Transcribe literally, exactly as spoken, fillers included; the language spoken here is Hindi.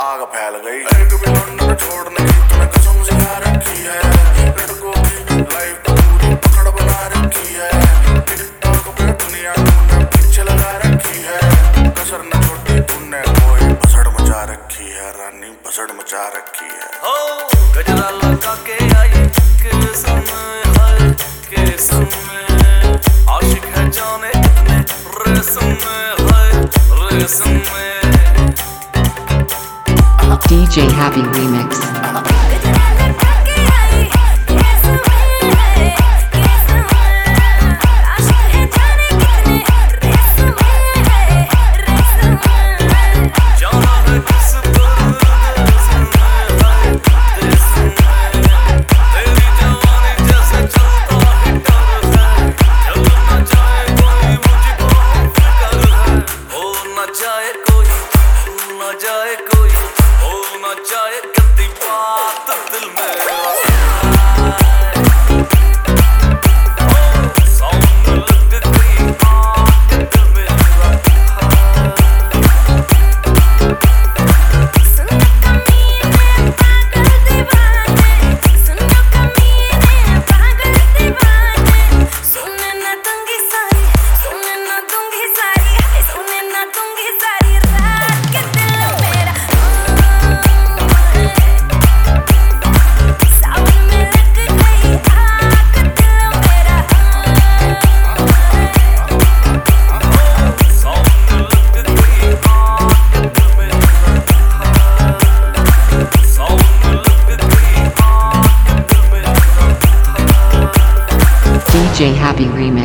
आग फैल गई। एक भी लौंडा छोड़ने की तूने कसम सिखा रखी है, लड़कों की लाइफ तो पूरी पकड़ बना रखी है। टिकटॉक पे दुनिया तूने पीछे लगा रखी है, कसर न छोड़ी तूने कोई भसड़ मचा रखी है, रानी भसड़ मचा रखी है। हो गजरा लगा के आई किस्म है किस्म में, आशिक है जाने कितने रेसम में है रेसम में। D J Happy Remix. D J Happy Remix.